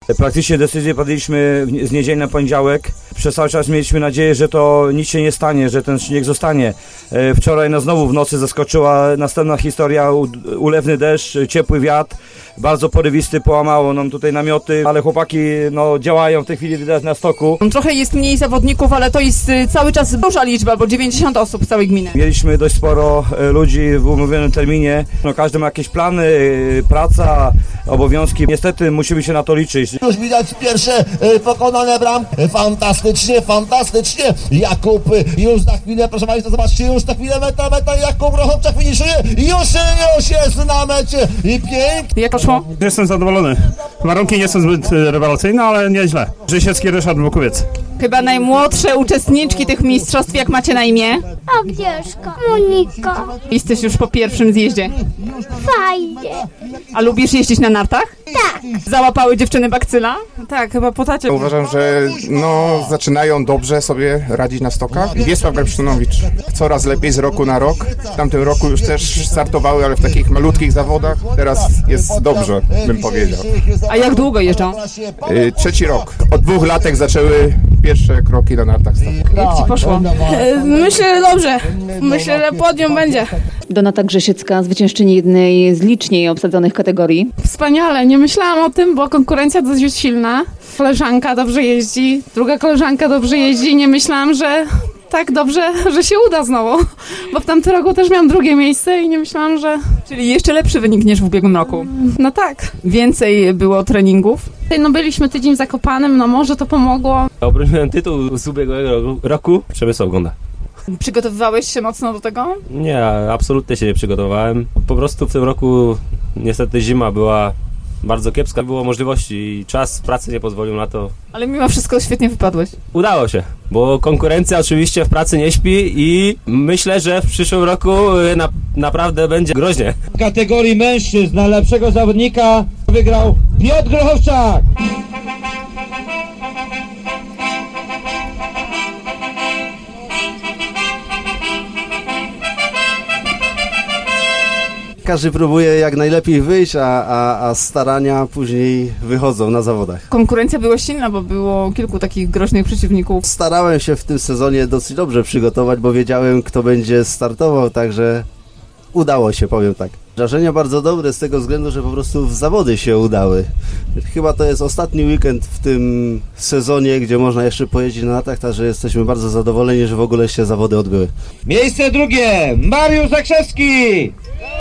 Praktycznie decyzję podjęliśmy z niedzieli na poniedziałek. Przez cały czas mieliśmy nadzieję, że to nic się nie stanie, że ten śnieg zostanie. Wczoraj nas znowu w nocy zaskoczyła następna historia, ulewny deszcz, ciepły wiatr, bardzo porywisty, połamało nam tutaj namioty, ale chłopaki działają w tej chwili, widać na stoku. Trochę jest mniej zawodników, ale to jest cały czas duża liczba, bo 90 osób z całej gminy. Mieliśmy dość sporo ludzi w umówionym terminie. Każdy ma jakieś plany, praca, obowiązki. Niestety musimy się na to liczyć. Już widać pierwsze pokonane bramki. Fantastycznie. Jakub już za chwilę, proszę Państwa, zobaczcie, już za chwilę meta. Jakub Grochowczak finiszuje. Już jest na mecie. I pięknie. Jak poszło? Jestem zadowolony. Warunki nie są zbyt rewelacyjne, ale nieźle. Grzesiecki Ryszard Bukowiec. Chyba najmłodsze uczestniczki tych mistrzostw. Jak macie na imię? Agnieszka, Monika. Jesteś już po pierwszym zjeździe. Fajnie. A lubisz jeździć na nartach? Tak. Załapały dziewczyny bakcyla? Tak, chyba po tacie. Uważam, że zaczynają dobrze sobie radzić na stokach. Wiesław Garbsztynowicz coraz lepiej z roku na rok. W tamtym roku już też startowały, ale w takich malutkich zawodach. Teraz jest dobrze, bym powiedział. A jak długo jeżdżą? 3. rok. Od 2 latek zaczęły pierwsze kroki na nartach stokowych. Jak ci poszło? Myślę, dobrze. Myślę, że podium będzie. Donata Grzesiecka, zwyciężczyni jednej z liczniej obsadzonych kategorii. Wspaniale, nie myślałam o tym, bo konkurencja dość silna. Koleżanka dobrze jeździ, druga koleżanka dobrze jeździ. Nie myślałam, że tak dobrze, że się uda znowu. Bo w tamtym roku też miałam 2. miejsce i nie myślałam, że... Czyli jeszcze lepszy wynik niż w ubiegłym roku. No tak. Więcej było treningów. Byliśmy tydzień w Zakopanem, może to pomogło. Obroniłem tytuł z ubiegłego roku. Przemysław Gonda. Przygotowywałeś się mocno do tego? Nie, absolutnie się nie przygotowałem. Po prostu w tym roku niestety zima była bardzo kiepska. Było możliwości i czas pracy nie pozwolił na to. Ale mimo wszystko świetnie wypadłeś. Udało się, bo konkurencja oczywiście w pracy nie śpi i myślę, że w przyszłym roku naprawdę będzie groźnie. W kategorii mężczyzn najlepszego zawodnika wygrał Piotr Grochowczak. Każdy próbuje jak najlepiej wyjść, a starania później wychodzą na zawodach. Konkurencja była silna, bo było kilku takich groźnych przeciwników. Starałem się w tym sezonie dosyć dobrze przygotować, bo wiedziałem, kto będzie startował, także udało się, powiem tak. Wrażenia bardzo dobre z tego względu, że po prostu w zawody się udały. Chyba to jest ostatni weekend w tym sezonie, gdzie można jeszcze pojeździć na nartach, także jesteśmy bardzo zadowoleni, że w ogóle się zawody odbyły. Miejsce drugie, Mariusz Zakrzewski.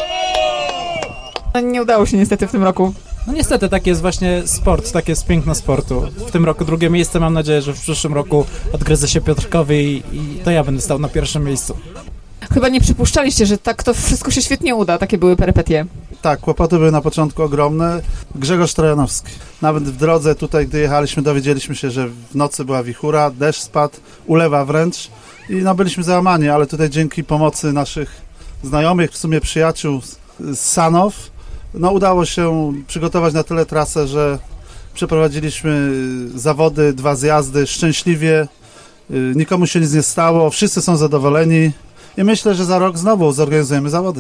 Nie udało się niestety w tym roku. No niestety, tak jest właśnie sport, tak jest piękno sportu. W tym roku 2. miejsce, mam nadzieję, że w przyszłym roku odgryzę się Piotrkowi i to ja będę stał na 1. miejscu. Chyba nie przypuszczaliście, że tak to wszystko się świetnie uda, takie były perypetie. Tak, kłopoty były na początku ogromne. Grzegorz Trojanowski. Nawet w drodze tutaj, gdy jechaliśmy, dowiedzieliśmy się, że w nocy była wichura, deszcz spadł, ulewa wręcz i byliśmy załamani, ale tutaj dzięki pomocy naszych znajomych, w sumie przyjaciół z Sanow, udało się przygotować na tyle trasę, że przeprowadziliśmy zawody, 2 zjazdy szczęśliwie, nikomu się nic nie stało, wszyscy są zadowoleni i myślę, że za rok znowu zorganizujemy zawody.